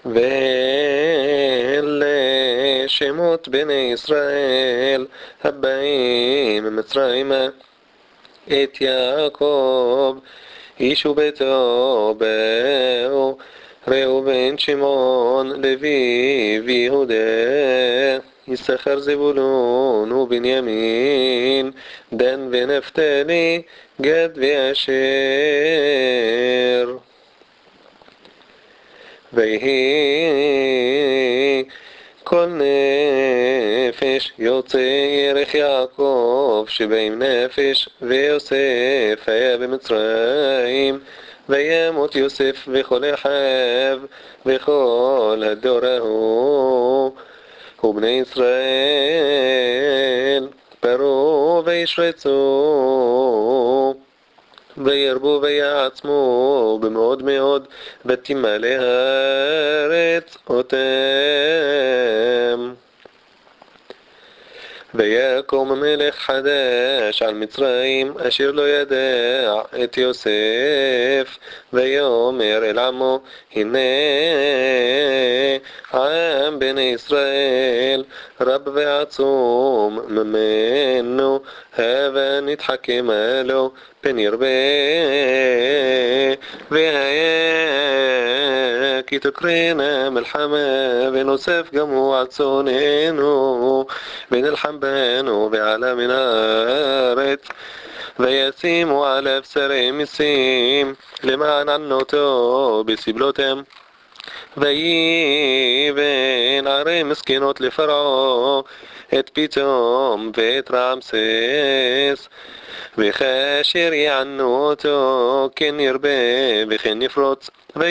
ואלה שמות בני ישראל הבאים ממצרימה את יעקב איש וביתו באו ראובן שמעון לוי ויהודה יששכר זבולון ובנימין דן ונפתלי גד ואשר ויהי כל נפש יוצא ירך יעקב שבעים נפש ויוסף היה במצרים וימות יוסף וכל אחיו וכל הדור ההוא ובני ישראל פרו וישרצו וירבו ויעצמו במאוד מאוד ותמלא הארץ אותם ויקום מלך חדש על מצרים אשר לא ידע את יוסף ויאמר אל עמו הנה עם בני ישראל רב ועצום ממנו הבה נתחכם לו פן ירבה והיה כי תקרנה מלחמה ונוסף גם הוא על צוננו ונלחם בנו ועלה מן הארץ וישימו עליו שרי מיסים למען ענותו בסבלותם ויבן ערי מסכנות לפרעה את פיתום ואת רעמסס וכאשר יענו אותו כן ירבה וכן יפרוץ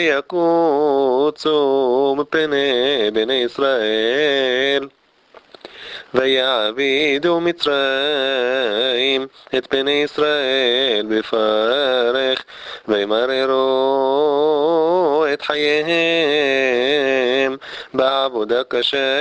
ויקוצו מפני בני ישראל ויעבידו מצרים את בני ישראל בפרך וימררו את חייהם בעבודה קשה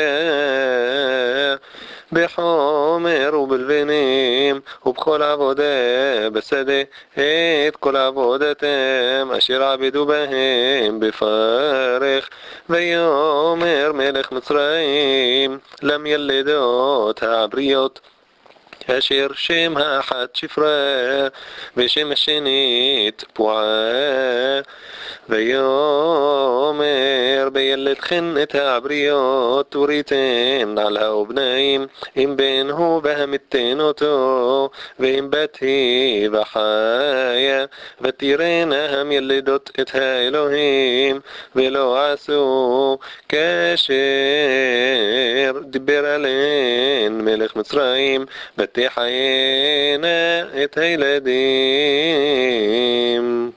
בחומר ובלבנים ובכל עבודה בשדה את כל עבודתם אשר עבדו בהם בפרך ויאמר מלך מצרים למילדות העבריות אשר שם האחת שפרה ושם השנית פועה ויאמר בילדכן את העבריות תוריתן על האבניים אם בן הוא בהמיתן אותו ואם בת היא וחיה ותראנה המילדות את האלוהים ולא עשו כאשר דיבר עליהן מלך מצרים ותחיינה את הילדים